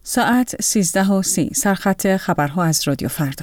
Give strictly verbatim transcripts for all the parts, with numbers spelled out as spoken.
ساعت سیزده و سی، سرخط خبرها از رادیو فردا.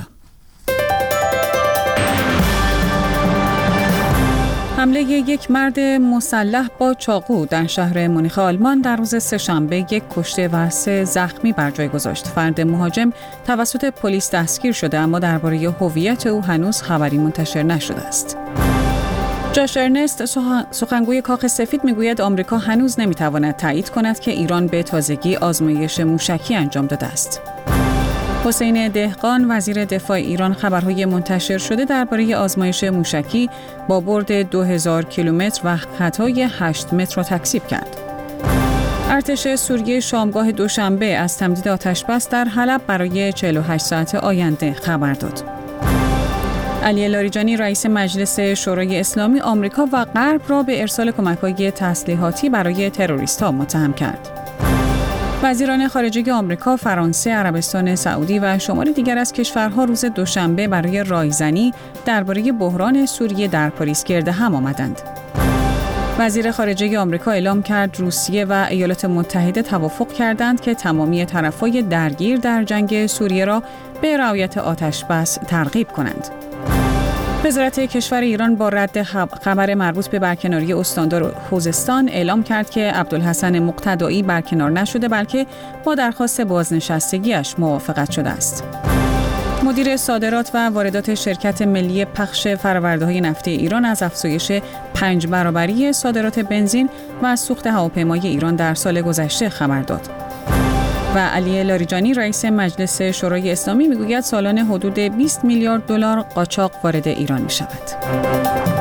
حمله یک مرد مسلح با چاقو در شهر مونیخ آلمان در روز سه‌شنبه یک کشته و سه زخمی بر جای گذاشت. فرد مهاجم توسط پلیس دستگیر شده، اما درباره هویت او هنوز خبری منتشر نشده است. جاش ارنست، سخنگوی کاخ سفید، میگوید آمریکا هنوز نمیتواند تایید کند که ایران به تازگی آزمایش موشکی انجام داده است. حسین دهقان، وزیر دفاع ایران، خبرهای منتشر شده درباره آزمایش موشکی با برد دو هزار کیلومتر و خطای هشت متر را تکذیب کرد. ارتش سوریه شامگاه دوشنبه از تمدید آتش‌بس در حلب برای چهل و هشت ساعت آینده خبر داد. علی لاریجانی، رئیس مجلس شورای اسلامی، آمریکا و غرب را به ارسال کمک‌های تسلیحاتی برای تروریست‌ها متهم کرد. وزیران خارجه آمریکا، فرانسه، عربستان سعودی و شماری دیگر از کشورها روز دوشنبه برای رایزنی درباره بحران سوریه در پاریس گرد هم آمدند. وزیر خارجه آمریکا اعلام کرد روسیه و ایالات متحده توافق کردند که تمامی طرف‌های درگیر در جنگ سوریه را به رعایت آتش‌بس ترغیب کنند. وزارت کشور ایران با رد خبر مربوط به برکناری استاندار خوزستان اعلام کرد که عبدالحسن مقتدایی برکنار نشده، بلکه با درخواست بازنشستگیش موافقت شده است. مدیر صادرات و واردات شرکت ملی پخش فرآورده‌های نفتی ایران از افزایش پنج برابری صادرات بنزین و از سوخت هواپیمای ایران در سال گذشته خبر داد. و علی لاریجانی، رئیس مجلس شورای اسلامی، میگوید سالانه حدود بیست میلیارد دلار قاچاق وارد ایران می شود.